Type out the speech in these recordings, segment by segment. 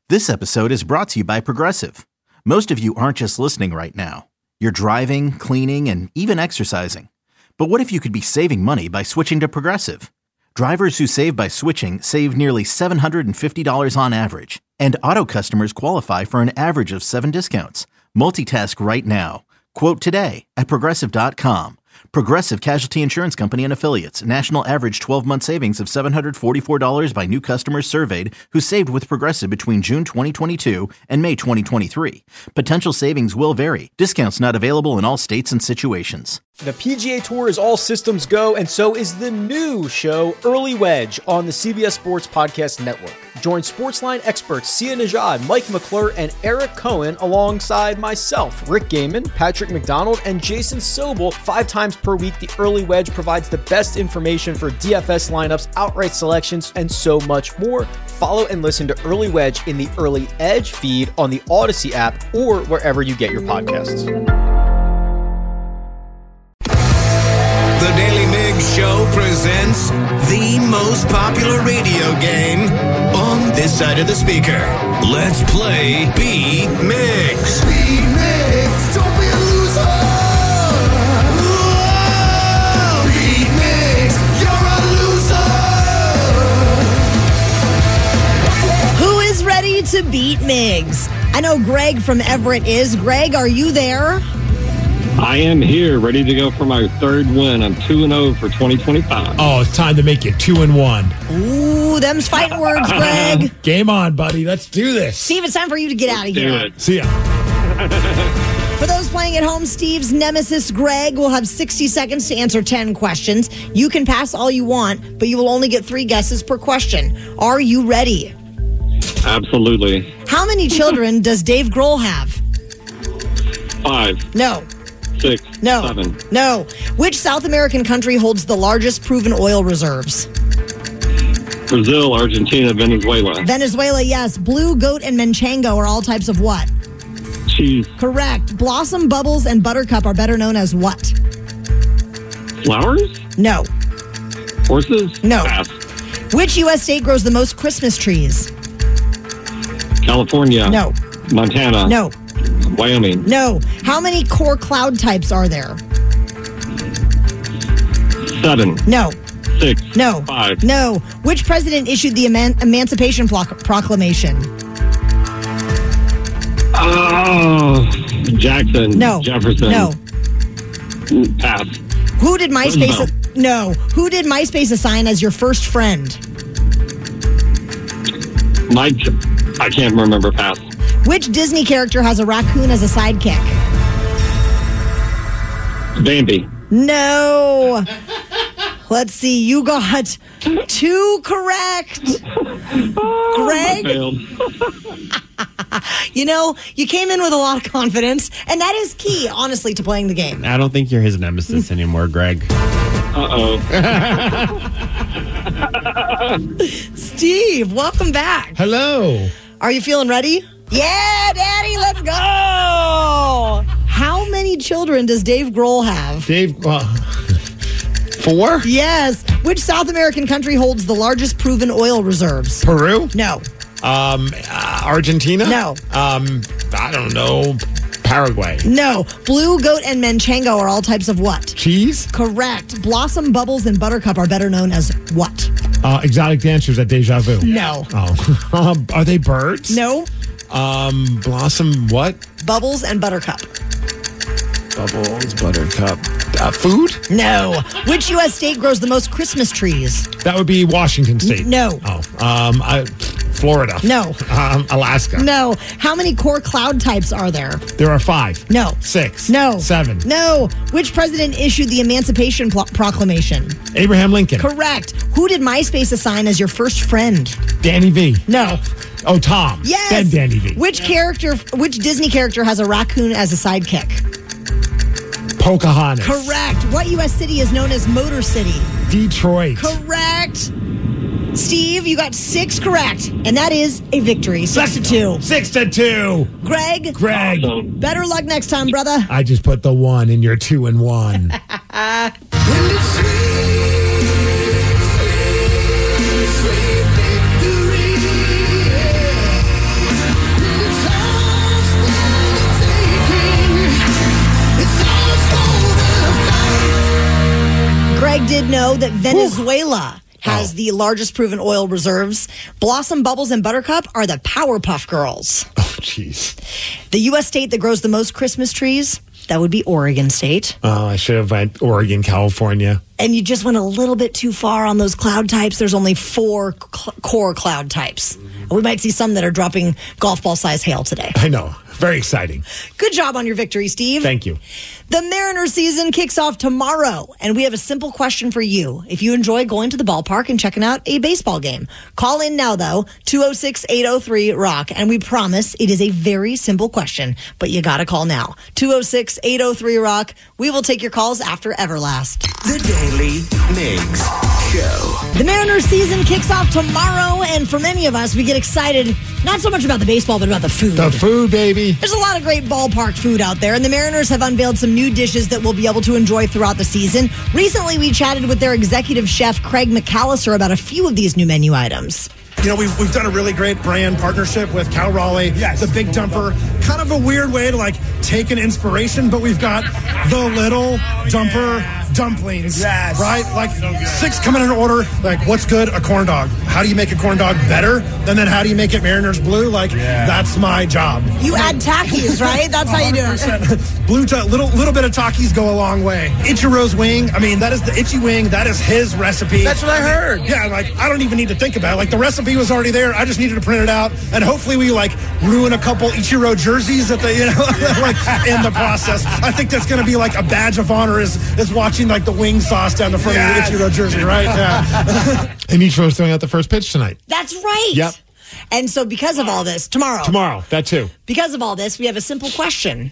This episode is brought to you by Progressive. Most of you aren't just listening right now. You're driving, cleaning, and even exercising. But what if you could be saving money by switching to Progressive? Drivers who save by switching save nearly $750 on average. And auto customers qualify for an average of 7 discounts. Multitask right now. Quote today at Progressive.com. Progressive Casualty Insurance Company and Affiliates. National average 12-month savings of $744 by new customers surveyed who saved with Progressive between June 2022 and May 2023. Potential savings will vary. Discounts not available in all states and situations. The PGA Tour is all systems go, and so is the new show, Early Wedge, on the CBS Sports Podcast Network. Join Sportsline experts Sia Nejad, Mike McClure, and Eric Cohen alongside myself, Rick Gaiman, Patrick McDonald, and Jason Sobel 5 times per week. The Early Wedge provides the best information for DFS lineups, outright selections, and so much more. Follow and listen to Early Wedge in the Early Edge feed on the Odyssey app or wherever you get your podcasts. The Daily Migs Show presents the most popular radio game on this side of the speaker. Let's play Beat Migs. Beat Migs, don't be a loser. Whoa! Beat Migs, you're a loser. Who is ready to beat Migs? I know Greg from Everett is. Greg, are you there? I am here, ready to go for my third win. I'm 2-0 for 2025. Oh, it's time to make it 2-1. Ooh, them's fighting words, Greg. Game on, buddy. Let's do this. Steve, it's time for you to get out of here. Do it. See ya. For those playing at home, Steve's nemesis, Greg, will have 60 seconds to answer 10 questions. You can pass all you want, but you will only get 3 guesses per question. Are you ready? Absolutely. How many children does Dave Grohl have? 5. No. 6. No. 7. No. Which South American country holds the largest proven oil reserves? Brazil, Argentina, Venezuela. Venezuela, yes. Blue, goat, and manchego are all types of what? Cheese. Correct. Blossom, bubbles, and buttercup are better known as what? Flowers? No. Horses? No. Pass. Which U.S. state grows the most Christmas trees? California. No. Montana. No. Wyoming. No. How many core cloud types are there? 7. No. 6. No. 5. No. Which president issued the Emancipation Proclamation? Oh, Jackson. No. Jefferson. No. Pass. Who did MySpace? Roosevelt. No. Who did MySpace assign as your first friend? Mike. I can't remember. Pass. Which Disney character has a raccoon as a sidekick? Bambi. No. Let's see. You got 2 correct. Greg? I failed. You know, you came in with a lot of confidence, and that is key, honestly, to playing the game. I don't think you're his nemesis anymore, Greg. Uh-oh. Steve, welcome back. Hello. Are you feeling ready? Yeah, Daddy, let's go. How many children does Dave Grohl have? Dave, 4? Yes. Which South American country holds the largest proven oil reserves? Peru? No. Argentina? No. I don't know. Paraguay. No. Blue, goat, and manchego are all types of what? Cheese? Correct. Blossom, bubbles, and buttercup are better known as what? Exotic dancers at Deja Vu. No. Oh. Are they birds? No. Blossom what? Bubbles and buttercup. Bubbles, buttercup. Food? No. Which U.S. state grows the most Christmas trees? That would be Washington State. No. Oh. Florida. No. Alaska. No. How many core cloud types are there? There are 5. No. 6. No. 7. No. Which president issued the Emancipation Proclamation? Abraham Lincoln. Correct. Who did MySpace assign as your first friend? Danny V. No. Oh, Tom. Yes. Then Danny V. Which Disney character has a raccoon as a sidekick? Pocahontas. Correct. What U.S. city is known as Motor City? Detroit. Correct. Steve, you got 6 correct, and that is a victory. 6-2. 6-2. Greg. Awesome. Better luck next time, brother. I just put the 1 in your 2-1. would know that Venezuela has the largest proven oil reserves. Blossom, Bubbles, and Buttercup are the Powerpuff Girls. Oh, jeez. The U.S. state that grows the most Christmas trees, that would be Oregon State. Oh, I should have went Oregon, California. And you just went a little bit too far on those cloud types. There's only 4 core cloud types. We might see some that are dropping golf ball size hail today. I know. Very exciting. Good job on your victory, Steve. Thank you. The Mariners season kicks off tomorrow, and we have a simple question for you. If you enjoy going to the ballpark and checking out a baseball game, call in now, though, 206-803-ROCK, and we promise it is a very simple question, but you got to call now. 206-803-ROCK. We will take your calls after Everlast. The Daily Migs Show. The Mariners season kicks off tomorrow, and for many of us, we get excited not so much about the baseball, but about the food. The food, baby. There's a lot of great ballpark food out there, and the Mariners have unveiled some new dishes that we'll be able to enjoy throughout the season. Recently, we chatted with their executive chef, Craig McAllister, about a few of these new menu items. You know, we've done a really great brand partnership with Cal Raleigh, the Big Dumper. Kind of a weird way to, take an inspiration, but we've got the Little Dumper dumplings, right? 6 coming in order. What's good? A corn dog. How do you make a corn dog better? And then how do you make it Mariners blue? That's my job. You add Takis, right? That's how you do it. Little bit of Takis go a long way. Ichiro's wing. I mean, that is the Itchy wing. That is his recipe. That's what I heard. Yeah, I don't even need to think about it. The recipe was already there. I just needed to print it out, and hopefully we ruin a couple Ichiro jerseys at the in the process. I think that's going to be a badge of honor is watching the wing sauce down the front of the Ichiro jersey, right? Yeah. And Ichiro's throwing out the first pitch tonight. That's right. Yep. And so because of all this, tomorrow, that too. Because of all this, we have a simple question.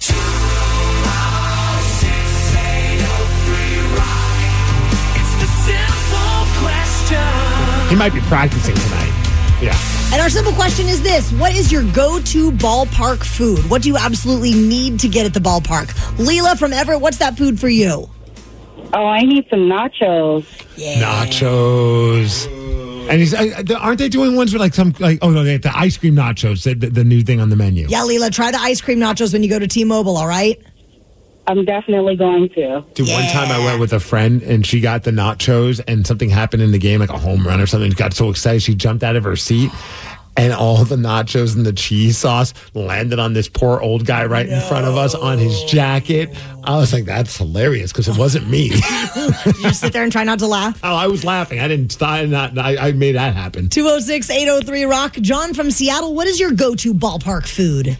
He might be practicing tonight. Yeah. And our simple question is this. What is your go-to ballpark food? What do you absolutely need to get at the ballpark? Leela from Everett, what's that food for you? Oh, I need some nachos. Yeah. Nachos. And aren't they doing ones with they have the ice cream nachos, the new thing on the menu? Yeah, Leela, try the ice cream nachos when you go to T-Mobile, all right? I'm definitely going to. Dude, one time I went with a friend and she got the nachos and something happened in the game, like a home run or something. She got so excited she jumped out of her seat and all the nachos and the cheese sauce landed on this poor old guy right in front of us on his jacket. I was like, that's hilarious because it wasn't me. Did you just sit there and try not to laugh? Oh, I was laughing. I didn't stop. I made that happen. 206-803-ROCK. John from Seattle, what is your go-to ballpark food?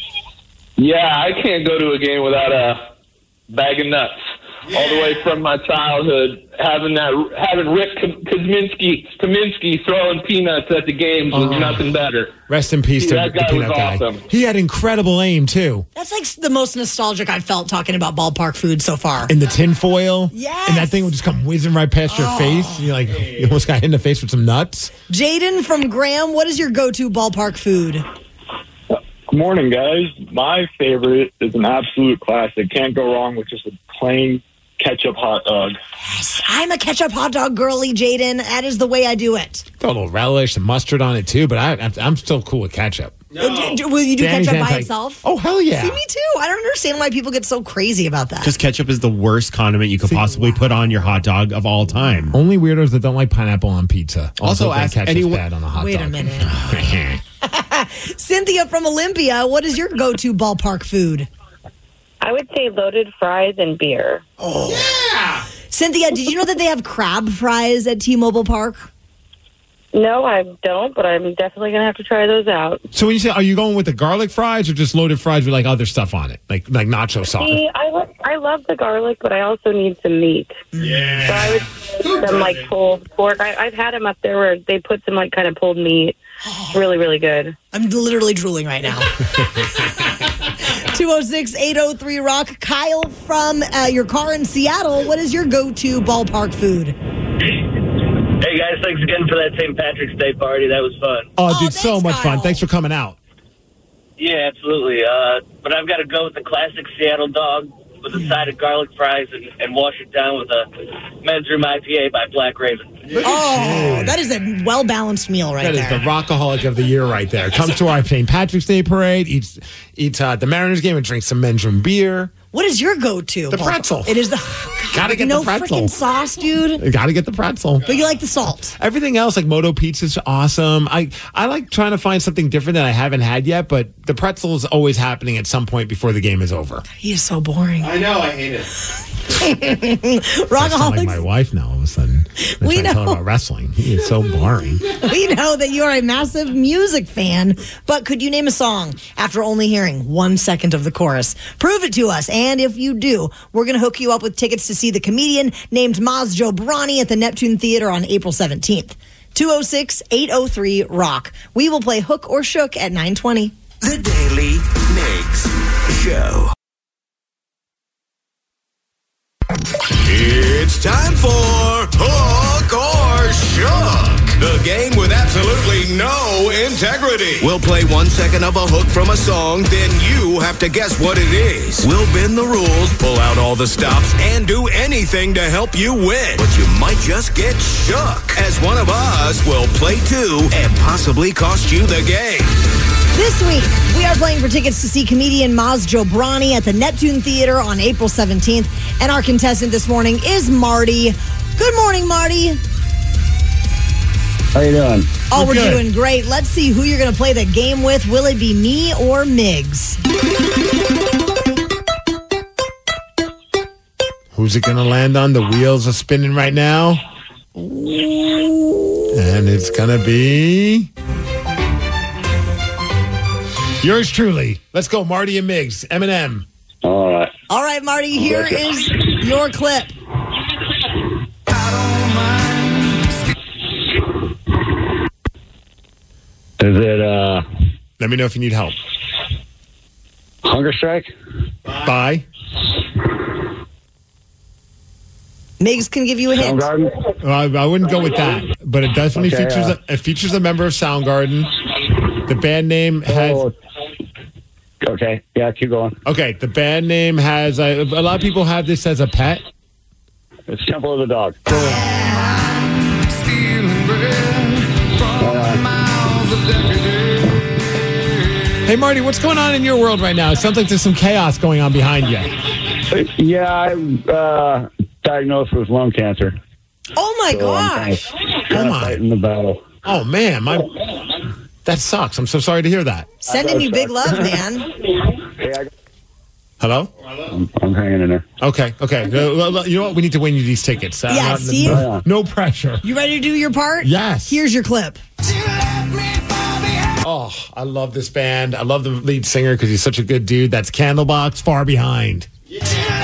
Yeah, I can't go to a game without a bag of nuts. Yeah. All the way from my childhood, having Rick Kaminsky throwing peanuts at the games was nothing better. Rest in peace to that the guy peanut was guy. awesome. He had incredible aim too. That's the most nostalgic I've felt talking about ballpark food so far. In the tinfoil, yes, and that thing would just come whizzing right past your face. And you almost got hit in the face with some nuts. Jaden from Graham, what is your go-to ballpark food? Good morning, guys. My favorite is an absolute classic. Can't go wrong with just a plain ketchup hot dog. Yes, I'm a ketchup hot dog girly, Jaden. That is the way I do it. Throw a little relish and mustard on it too, but I'm still cool with ketchup. No. Will you do ketchup by itself? Oh, hell yeah. See, me too. I don't understand why people get so crazy about that. Because ketchup is the worst condiment you could possibly put on your hot dog of all time. Only weirdos that don't like pineapple on pizza. Also ask ketchup's bad on a hot Wait dog. a minute. Cynthia from Olympia, what is your go-to ballpark food? I would say loaded fries and beer. Oh, yeah! Cynthia, did you know that they have crab fries at T-Mobile Park? No, I don't, but I'm definitely going to have to try those out. So when you say, are you going with the garlic fries or just loaded fries with other stuff on it, like nacho sauce? See, I love the garlic, but I also need some meat. Yeah. So I would some pulled pork. I've had them up there where they put some kind of pulled meat. It's really, really good. I'm literally drooling right now. 206-803-ROCK. Kyle from your car in Seattle, what is your go-to ballpark food? Hey, guys, thanks again for that St. Patrick's Day party. That was fun. Oh, dude, so much fun. Thanks for coming out. Yeah, absolutely. But I've got to go with the classic Seattle dog with a side of garlic fries and wash it down with a men's room IPA by Black Raven. Oh, that is a well-balanced meal right there. That is the rockaholic of the year right there. Comes to our St. Patrick's Day parade, eats the Mariners game and drinks some men's room beer. What is your go-to? The pretzel. It is the... Gotta get no the pretzel. freaking sauce, dude. Gotta get the pretzel. But you like the salt. Everything else, like Moto Pizza, is awesome. I like trying to find something different that I haven't had yet, but the pretzel is always happening at some point before the game is over. He is so boring. I know, I hate it. I sound Rockaholics. like my wife now all of a sudden. We I tell her know. about wrestling. He is so boring. We know that you are a massive music fan, but could you name a song after only hearing 1 second of the chorus? Prove it to us, and if you do, we're going to hook you up with tickets to see the comedian named Maz Jobrani at the Neptune Theater on April 17th. 206-803-ROCK. We will play Hook or Shook at 9:20. The Daily Migs Show. It's time for Hook or Shook, the game with absolutely no integrity. We'll play 1 second of a hook from a song, then you have to guess what it is. We'll bend the rules, pull out all the stops, and do anything to help you win. But you might just get shook, as one of us will play too and possibly cost you the game. This week, we are playing for tickets to see comedian Maz Jobrani at the Neptune Theater on April 17th. And our contestant this morning is Marty. Good morning, Marty. How you doing? Oh, we're doing great. Let's see who you're going to play the game with. Will it be me or Migs? Who's it going to land on? The wheels are spinning right now. And it's going to be yours truly. Let's go, Marty and Migs. Eminem. All right. All right, Marty, here is your clip. Is it Let me know if you need help. Hunger Strike? Bye. Migs can give you a hint. Soundgarden? I wouldn't go with that, but it definitely features a member of Soundgarden. The band name has... Okay, yeah, keep going. Okay, the band name has... a lot of people have this as a pet. It's Temple of the Dog. Hey, Marty, what's going on in your world right now? It sounds like there's some chaos going on behind you. Yeah, I'm diagnosed with lung cancer. Oh, my gosh. I'm fighting the battle. Oh, man. That sucks. I'm so sorry to hear that. Sending you big love, man. Hello? I'm hanging in there. Okay. You know what? We need to win you these tickets. Yeah, Steve? No pressure. You ready to do your part? Yes. Here's your clip. Oh, I love this band. I love the lead singer because he's such a good dude. That's Candlebox, Far Behind. Which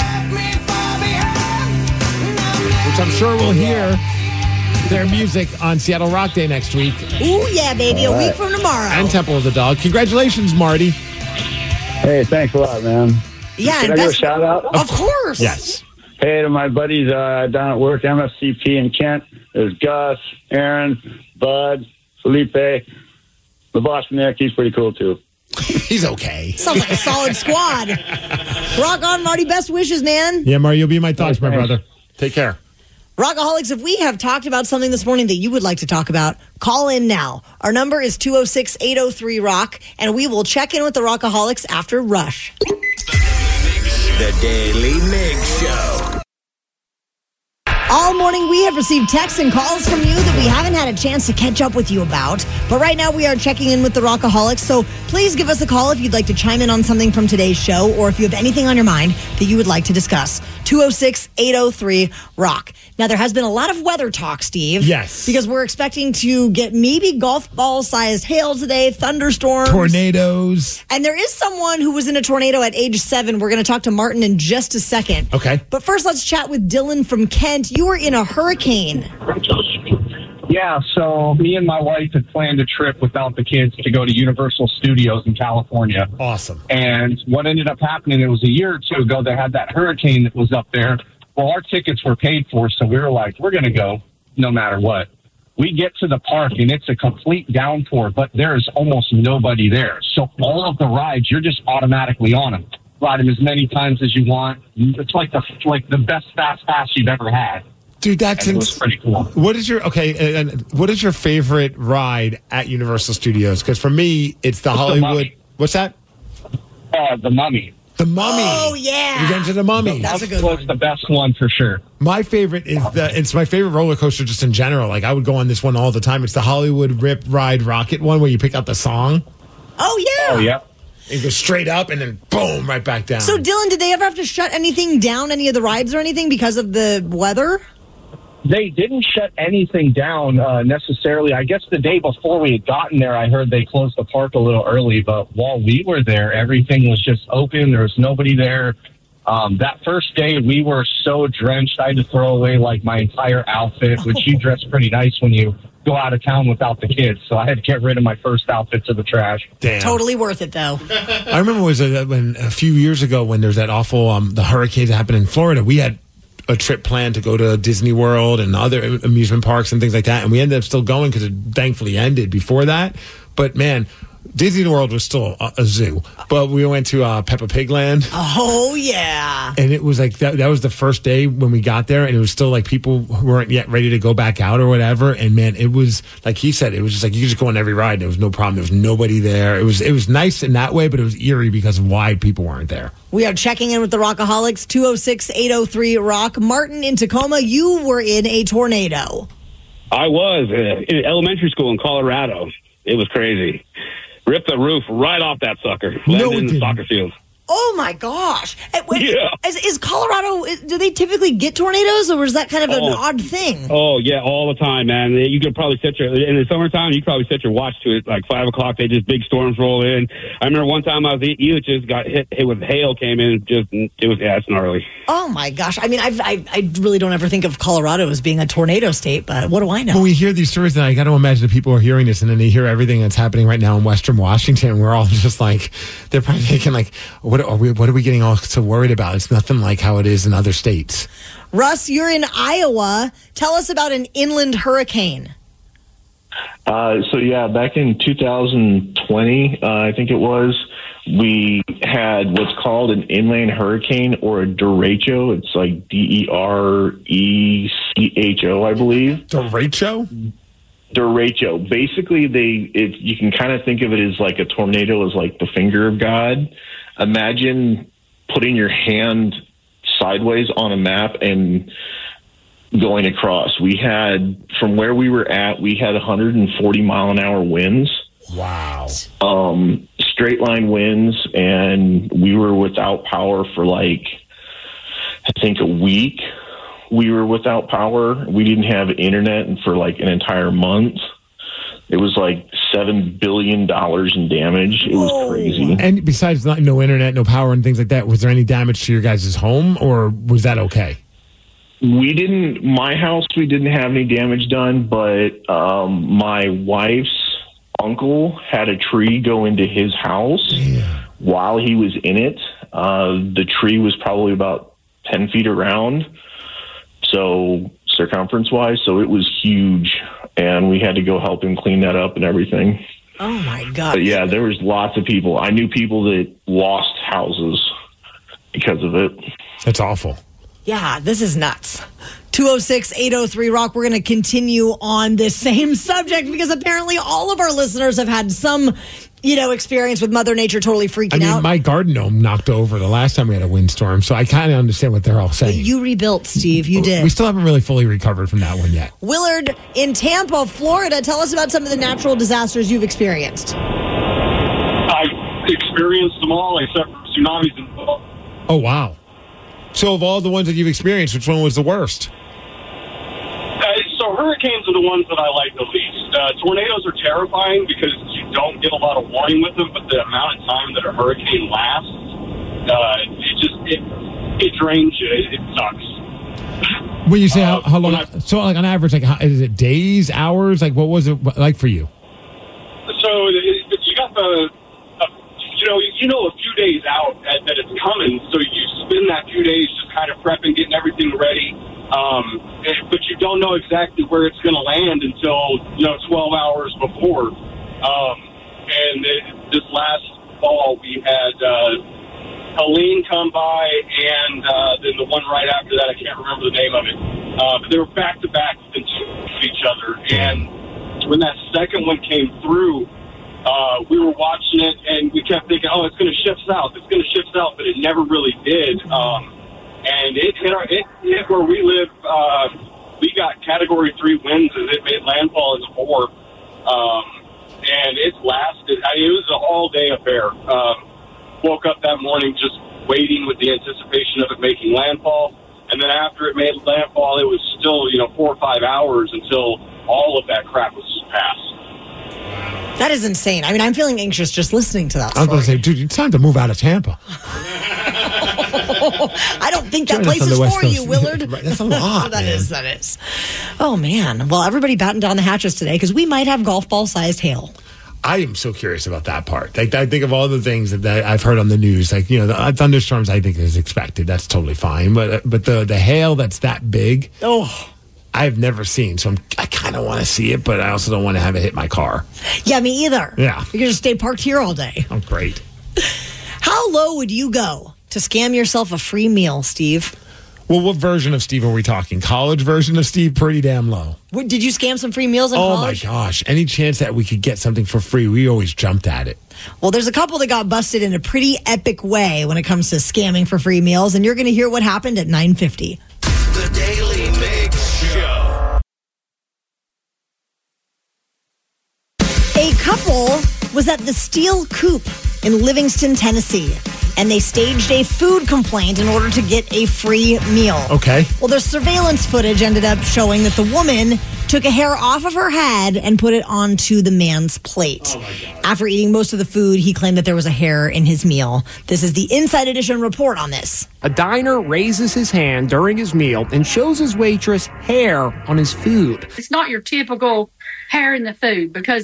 I'm sure we'll hear their music on Seattle Rock Day next week. Ooh, yeah, baby. A week from tomorrow. And Temple of the Dog. Congratulations, Marty. Hey, thanks a lot, man. Yeah, Can I give a shout out? Of course. Yes. Hey, to my buddies down at work, MFCP in Kent. There's Gus, Aaron, Bud, Felipe. The boss Nick, he's pretty cool, too. He's okay. Sounds like a solid squad. Rock on, Marty. Best wishes, man. Yeah, Marty, you'll be in my thoughts, my brother. Take care. Rockaholics, if we have talked about something this morning that you would like to talk about, call in now. Our number is 206-803-ROCK, and we will check in with the Rockaholics after Rush. The Daily Migs Show. All morning, we have received texts and calls from you that we haven't had a chance to catch up with you about. But right now, we are checking in with the Rockaholics. So please give us a call if you'd like to chime in on something from today's show, or if you have anything on your mind that you would like to discuss. 206-803-ROCK. Now, there has been a lot of weather talk, Steve. Yes. Because we're expecting to get maybe golf ball-sized hail today, thunderstorms. Tornadoes. And there is someone who was in a tornado at age 7. We're going to talk to Martin in just a second. Okay. But first, let's chat with Dylan from Kent. You were in a hurricane. Yeah, so me and my wife had planned a trip without the kids to go to Universal Studios in California. Awesome. And what ended up happening, it was a year or two ago, they had that hurricane that was up there. Well, our tickets were paid for, so we were like, we're going to go no matter what. We get to the park, and it's a complete downpour, but there's almost nobody there. So all of the rides, you're just automatically on them. Ride them as many times as you want. It's like the best fast pass you've ever had. Dude, that's it was pretty cool. What is your what is your favorite ride at Universal Studios? Because for me, it's the Hollywood. What's that? The Mummy. The Mummy. Oh, yeah. Revenge of the Mummy. That's a good one. The best one for sure. My favorite is it's my favorite roller coaster just in general. Like, I would go on this one all the time. It's the Hollywood Rip Ride Rocket one where you pick out the song. Oh, yeah. Oh, yeah. It goes straight up and then boom, right back down. So, Dylan, did they ever have to shut anything down, any of the rides or anything because of the weather? They didn't shut anything down necessarily. I guess the day before we had gotten there, I heard they closed the park a little early. But while we were there, everything was just open. There was nobody there. That first day, we were so drenched, I had to throw away like my entire outfit, which you dress pretty nice when you go out of town without the kids. So I had to get rid of my first outfit to the trash. Damn. Totally worth it, though. I remember it was when a few years ago when there was that awful the hurricanes that happened in Florida. We had a trip planned to go to Disney World and other amusement parks and things like that. And we ended up still going because it thankfully ended before that. But, man, Disney World was still a zoo. But we went to Peppa Pig Land. Oh, yeah. And it was like that was the first day when we got there. And it was still like people weren't yet ready to go back out or whatever. And, man, it was like he said, it was just like you could just go on every ride. And there was no problem. There was nobody there. It was nice in that way, but it was eerie because of why people weren't there. We are checking in with the Rockaholics, 206-803-ROCK. Martin in Tacoma, you were in a tornado. I was in elementary school in Colorado. It was crazy. Ripped the roof right off that sucker. Landed in the soccer field. Oh, my gosh. Yeah. Is Colorado, do they typically get tornadoes, or is that kind of an odd thing? Oh, yeah, all the time, man. You could probably set in the summertime, you could probably set your watch to it, like 5 o'clock, they just big storms roll in. I remember one time I was at Elitch's, got hit with hail, came in, it's gnarly. Oh, my gosh. I mean, I really don't ever think of Colorado as being a tornado state, but what do I know? When we hear these stories, then I got to imagine the people are hearing this, and then they hear everything that's happening right now in Western Washington. We're all just like, they're probably thinking, like, what are we getting all so worried about? It's nothing like how it is in other states. Russ, you're in Iowa. Tell us about an inland hurricane. Back in 2020, I think it was, we had what's called an inland hurricane or a derecho. It's like Derecho, I believe. Derecho? Derecho. Basically, you can kind of think of it as like a tornado is like the finger of God. Imagine putting your hand sideways on a map and going across. We had, from where we were at, we had 140 mile an hour winds. Wow. Straight line winds, and we were without power for I think a week. We were without power. We didn't have internet for an entire month. It was like $7 billion in damage. It was crazy. And besides no internet, no power, and things like that, was there any damage to your guys' home, or was that okay? My house, we didn't have any damage done, but my wife's uncle had a tree go into his house while he was in it. The tree was probably about 10 feet around, so circumference-wise, so it was huge. And we had to go help him clean that up and everything. Oh, my God. But, yeah, there was lots of people. I knew people that lost houses because of it. That's awful. Yeah, this is nuts. 206-803-ROCK. We're going to continue on this same subject because apparently all of our listeners have had some, experience with Mother Nature totally freaking out. My garden gnome knocked over the last time we had a windstorm, so I kind of understand what they're all saying. You rebuilt, Steve. You did. We still haven't really fully recovered from that one yet. Willard in Tampa, Florida. Tell us about some of the natural disasters you've experienced. I've experienced them all except for tsunamis and fall. Oh, wow. So of all the ones that you've experienced, which one was the worst? So hurricanes are the ones that I like the least. Tornadoes are terrifying because you don't get a lot of warning with them, but the amount of time that a hurricane lasts, it drains you. It sucks. When you say how long, so on average, is it days, hours? What was it like for you? So you got a few days out that it's coming, so you spend that few days just kind of prepping, getting everything ready. But you don't know exactly where it's going to land until 12 hours before. This last fall we had Helene come by, and then the one right after that, I can't remember the name of it. But they were back to back within each other, and when that second one came through, we were watching it, and we kept thinking, oh, it's going to shift south. It's going to shift south, but it never really did. And it hit where we live. We got Category 3 winds as it made landfall as 4. And it lasted. It was an all-day affair. Woke up that morning just waiting with the anticipation of it making landfall. And then after it made landfall, it was still, 4 or 5 hours until all of that crap was passed. That is insane. I mean, I'm feeling anxious just listening to that story. I was going to say, dude, it's time to move out of Tampa. I don't think that place is for you, Willard. That's a lot. That is. Oh, man. Well, everybody batten down the hatches today because we might have golf ball-sized hail. I am so curious about that part. Like, I think of all the things that I've heard on the news. Like, the thunderstorms, I think is expected. That's totally fine. But the hail that's that big, I've never seen. So I kind of want to see it, but I also don't want to have it hit my car. Yeah, me either. Yeah. You're going to stay parked here all day. Oh, great. How low would you go to scam yourself a free meal, Steve? Well, what version of Steve are we talking? College version of Steve? Pretty damn low. Did you scam some free meals in college? Oh, my gosh. Any chance that we could get something for free, we always jumped at it. Well, there's a couple that got busted in a pretty epic way when it comes to scamming for free meals, and you're going to hear what happened at 9:50. The Daily Mix Show. A couple was at the Steel Coop in Livingston, Tennessee, and they staged a food complaint in order to get a free meal. Okay. Well, their surveillance footage ended up showing that the woman took a hair off of her head and put it onto the man's plate. After eating most of the food, he claimed that there was a hair in his meal. This is the Inside Edition report on this. A diner raises his hand during his meal and shows his waitress hair on his food. It's not your typical hair in the food because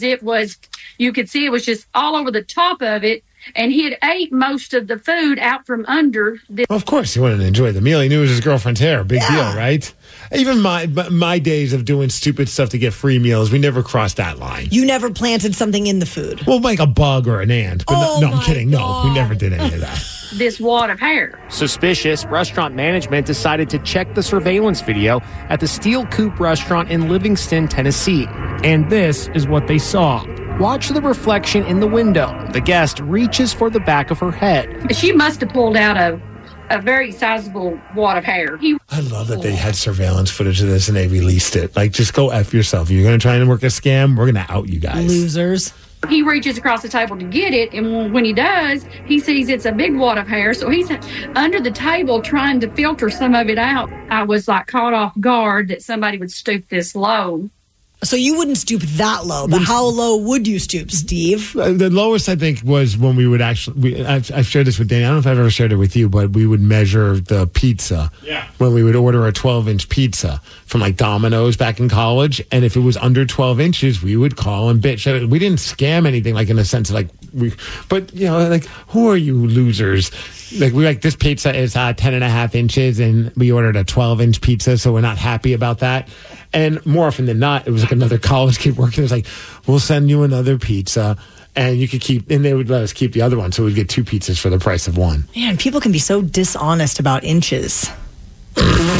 you could see it was just all over the top of it. And he had ate most of the food out from under. Well, of course, he wanted to enjoy the meal. He knew it was his girlfriend's hair. Big deal, right? Even my days of doing stupid stuff to get free meals, we never crossed that line. You never planted something in the food? Well, like a bug or an ant. But no, I'm kidding. No, we never did any of that. This wad of hair. Suspicious, restaurant management decided to check the surveillance video at the Steel Coop restaurant in Livingston, Tennessee. And this is what they saw. Watch the reflection in the window. The guest reaches for the back of her head. She must have pulled out a very sizable wad of hair. I love that they had surveillance footage of this and they released it. Like, just go F yourself. You're going to try and work a scam? We're going to out you guys. Losers. He reaches across the table to get it, and when he does, he sees it's a big wad of hair, so he's under the table trying to filter some of it out. I was caught off guard that somebody would stoop this low. So you wouldn't stoop that low, but how low would you stoop, Steve? The lowest, I think, was when we would actually, I've shared this with Danny. I don't know if I've ever shared it with you, but we would measure the pizza. Yeah. When we would order a 12-inch pizza from Domino's back in college. And if it was under 12 inches, we would call and bitch. We didn't scam anything, in the sense of but, who are you losers? This pizza is 10.5 inches and we ordered a 12-inch pizza, so we're not happy about that. And more often than not, it was another college kid working. It was we'll send you another pizza and you could keep, and they would let us keep the other one. So we'd get 2 pizzas for the price of 1. Man, people can be so dishonest about inches. You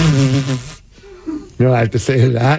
know what I have to say to that?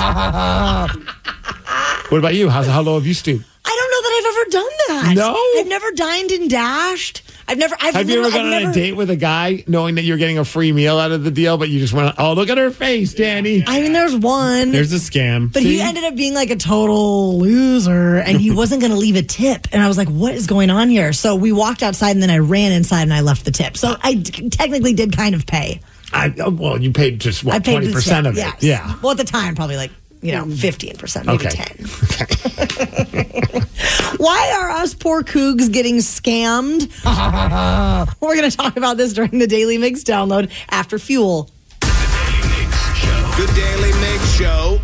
What about you? How low have you stooped? I don't know that I've ever done that. No? I've never dined and dashed. Have you ever gone on a date with a guy knowing that you're getting a free meal out of the deal, but you just went, oh, look at her face, Danny. I mean, there's one. There's a scam. But he ended up being a total loser, and he wasn't going to leave a tip. And I was like, what is going on here? So we walked outside, and then I ran inside, and I left the tip. So I technically did kind of pay. You paid just, 20% of it? Yes. Yeah. Well, at the time, probably 15%, maybe 10. Okay. Why are us poor cougs getting scammed? We're going to talk about this during the Daily Mix download after Fuel. The Daily Mix Show.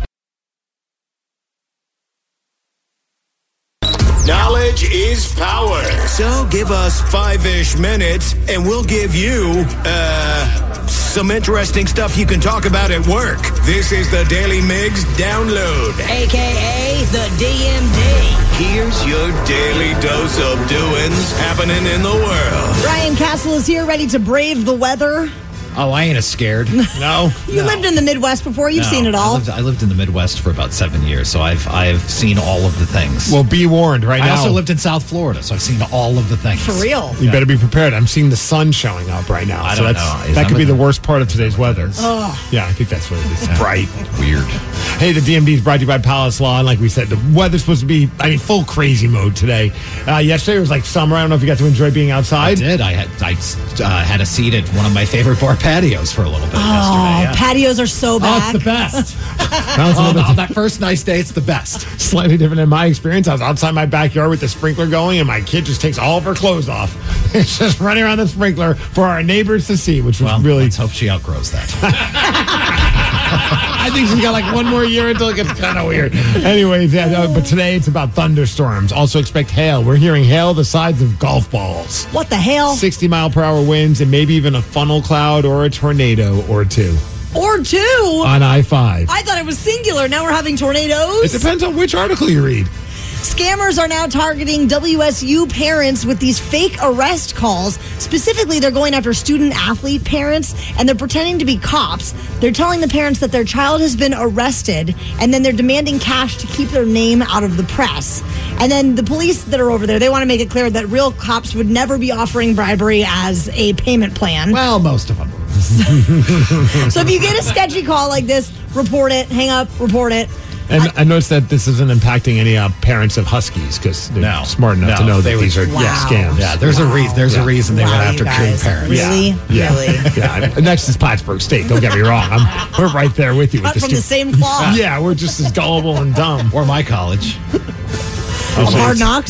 Knowledge is power. So give us 5-ish minutes and we'll give you, some interesting stuff you can talk about at work. This is the Daily Migs Download. AKA the DMD. Here's your daily dose of doings happening in the world. Ryan Castle is here, ready to brave the weather. Oh, I ain't as scared. No. You lived in the Midwest before. You've No, seen it all. I lived in the Midwest for about 7 years, so I've seen all of the things. Well, be warned right I now. also lived in South Florida, so I've seen all of the things. For real. You better be prepared. I'm seeing the sun showing up right now. I so don't that's, know. that could be the worst part of today's weather. Oh. Yeah, I think that's what it is. It's bright. Weird. Hey, the DMD is brought to you by Palace Law. And like we said, the weather's supposed to be, full crazy mode today. Yesterday it was like summer. I don't know if you got to enjoy being outside. I did. I had a seat at one of my favorite bar patios for a little bit yesterday. Yeah. Patios are so back. Oh, it's the best. On that first nice day, it's the best. Slightly different than my experience. I was outside my backyard with the sprinkler going, and my kid just takes all of her clothes off. It's just running around the sprinkler for our neighbors to see, which was really... Let's hope she outgrows that. I think she's got like one more year until it gets kind of weird. Anyways, but today it's about thunderstorms. Also expect hail. We're hearing hail the size of golf balls. What the hell? 60-mile-per-hour winds and maybe even a funnel cloud or a tornado or two. Or two? On I-5. I thought it was singular. Now we're having tornadoes? It depends on which article you read. Scammers are now targeting WSU parents with these fake arrest calls. Specifically, they're going after student-athlete parents, and they're pretending to be cops. They're telling the parents that their child has been arrested, and then they're demanding cash to keep their name out of the press. And then the police that are over there, they want to make it clear that real cops would never be offering bribery as a payment plan. Well, most of them. So if you get a sketchy call like this, report it, hang up, report it. And I noticed that this isn't impacting any parents of Huskies because they're smart enough to know that these are scams. Yeah, there's a reason. There's a reason they went after true parents. Really? Yeah. Really? Yeah. Next is Plattsburgh State. Don't get me wrong. We're right there with you. Cut with from the same cloth. Yeah, we're just as gullible and dumb. Or my college. Hard Knocks?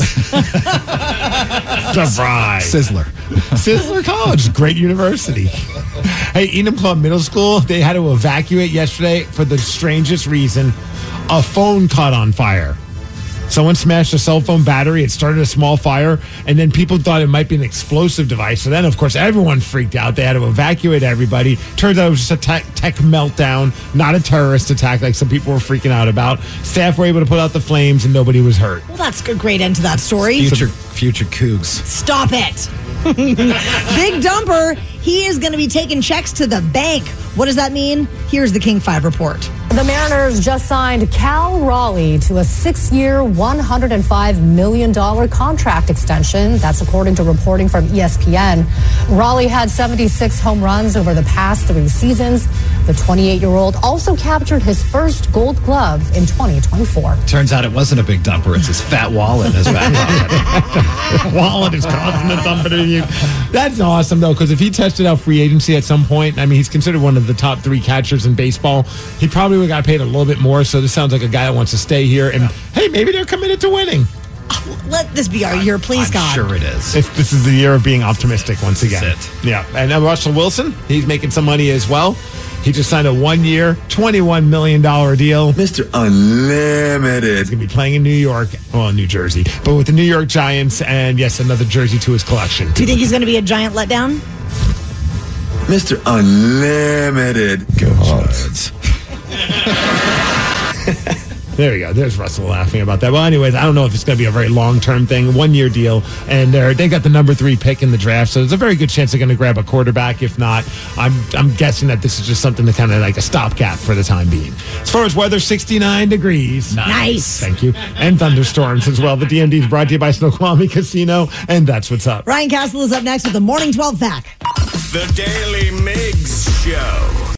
Surprise. Sizzler College, great university. Hey, Enumclaw Middle School, they had to evacuate yesterday for the strangest reason. A phone caught on fire. Someone smashed a cell phone battery. It started a small fire, and then people thought it might be an explosive device. So then, of course, everyone freaked out. They had to evacuate everybody. Turns out it was just a tech meltdown, not a terrorist attack like some people were freaking out about. Staff were able to put out the flames, and nobody was hurt. Well, that's a great end to that story. Future Cougs. Stop it. Big Dumper, he is going to be taking checks to the bank. What does that mean? Here's the King 5 report. The Mariners just signed Cal Raleigh to a 6-year, $105 million contract extension. That's according to reporting from ESPN. Raleigh had 76 home runs over the past 3 seasons. The 28-year-old also captured his first Gold Glove in 2024. Turns out it wasn't a big dumper. It's his fat wallet in his back pocket. Wallet is causing the dumper to you. That's awesome, though, because if he tested out free agency at some point, he's considered one of the top 3 catchers in baseball. He probably would have got paid a little bit more, so this sounds like a guy that wants to stay here. And, hey, maybe they're committed to winning. Let this be our year, please, God. Sure it is. This is the year of being optimistic once again. That's it. Yeah. And then Russell Wilson, he's making some money as well. He just signed a 1-year, $21 million deal. Mr. Unlimited. He's going to be playing in New York, New Jersey, but with the New York Giants, and yes, another jersey to his collection. Do you think he's going to be a giant letdown? Mr. Unlimited. Go Giants. There you go. There's Russell laughing about that. Well, anyways, I don't know if it's going to be a very long-term thing, 1-year deal, and they got the number 3 pick in the draft, so there's a very good chance they're going to grab a quarterback. If not, I'm guessing that this is just something to kind of like a stopgap for the time being. As far as weather, 69 degrees. Nice. Thank you. And thunderstorms as well. The DMD is brought to you by Snoqualmie Casino, and that's what's up. Ryan Castle is up next with the Morning 12 Pack. The Daily Migs Show.